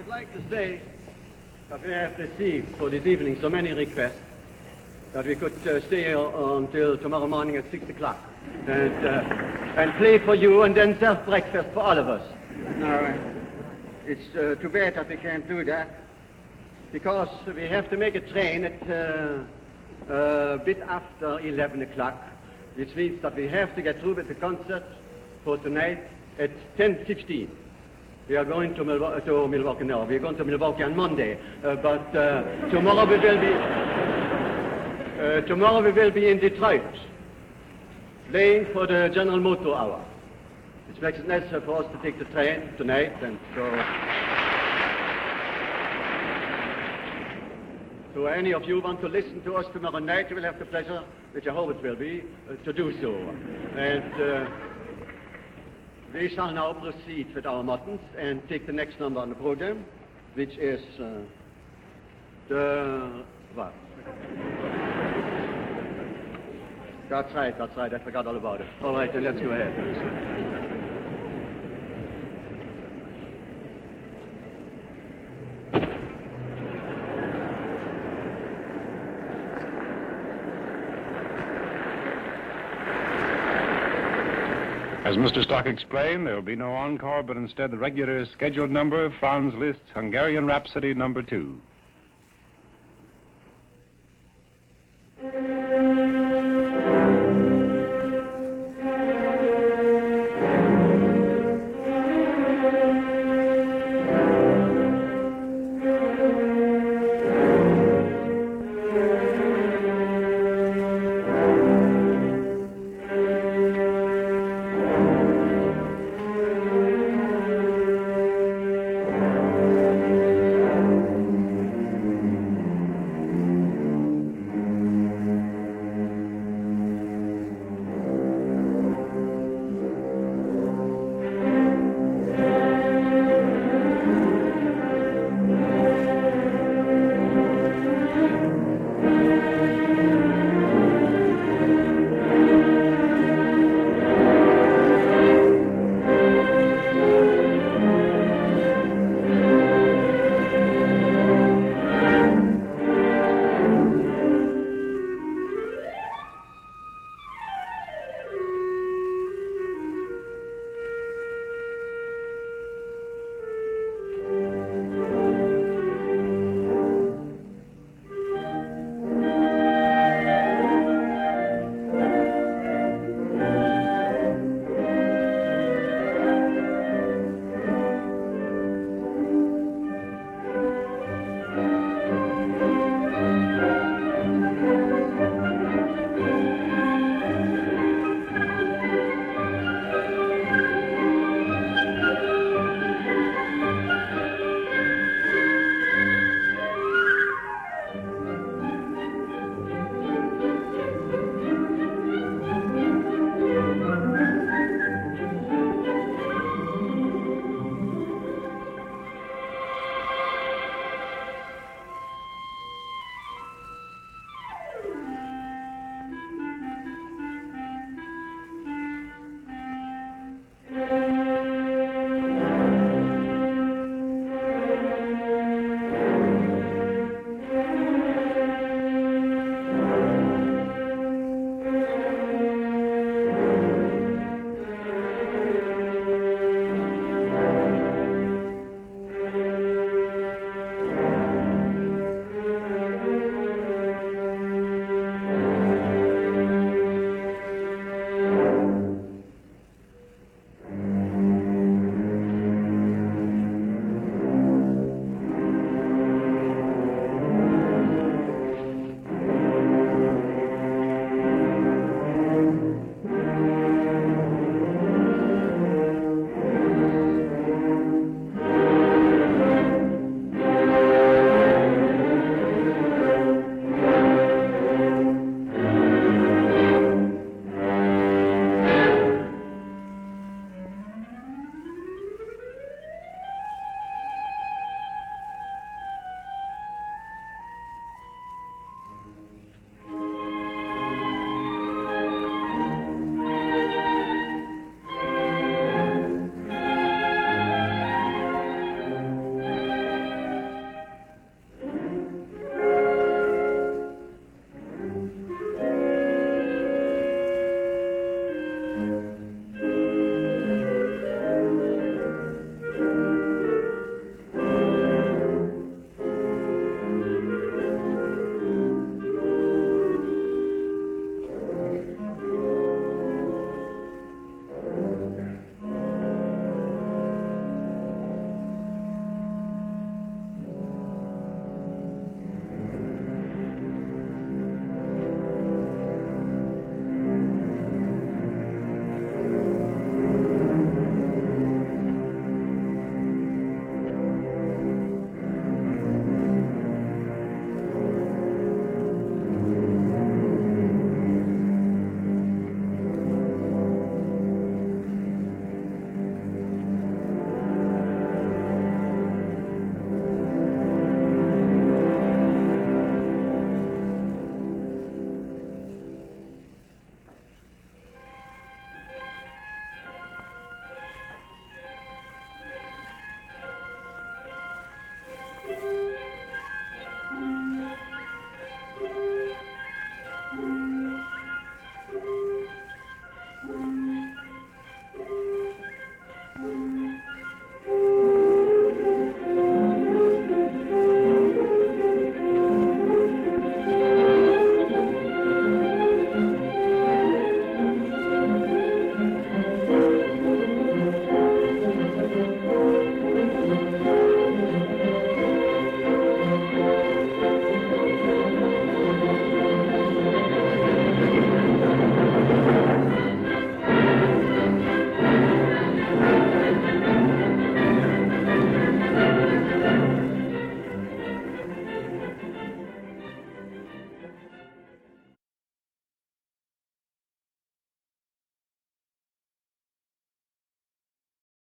I'd like to say that we have received for this evening so many requests that we could stay here until tomorrow morning at 6 o'clock and play for you and then serve breakfast for all of us. No, it's too bad that we can't do that because we have to make a train at a bit after 11 o'clock, which means that we have to get through with the concert for tonight at 10:15. We are going to Milwaukee now. We are going to Milwaukee on Monday, but tomorrow we will be in Detroit, playing for the General Motor Hour, which makes it necessary for us to take the train tonight and so. So any of you want to listen to us tomorrow night, you will have the pleasure, which I hope it will be, to do so. And we shall now proceed with our muttons and take the next number on the program, which is what? That's right, I forgot all about it. All right, then let's go ahead. As Mr. Stock explained, there will be no encore, but instead the regular scheduled number, Franz Liszt's Hungarian Rhapsody No. 2.